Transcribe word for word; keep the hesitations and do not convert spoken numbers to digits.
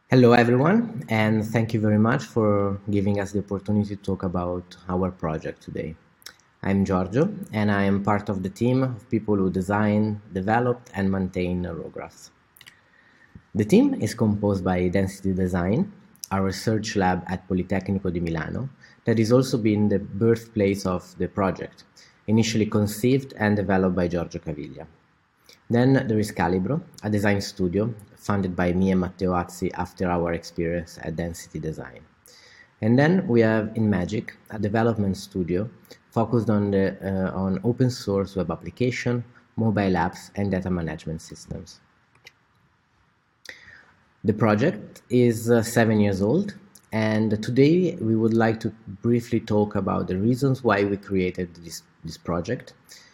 Hello, everyone, and thank you very much for giving us the opportunity to talk about our project today. I'm Giorgio, and I am part of the team of people who design, develop, and maintain Neurographs. The team is composed by Density Design, our research lab at Politecnico di Milano, that has also been the birthplace of the project, initially conceived and developed by Giorgio Caviglia. Then there is Calibro, a design studio funded by me and Matteo Azzi after our experience at Density Design. And then we have InMagic, a development studio focused on, the, uh, on open source web application, mobile apps, and data management systems. The project is uh, seven years old, and today we would like to briefly talk about the reasons why we created this, this project,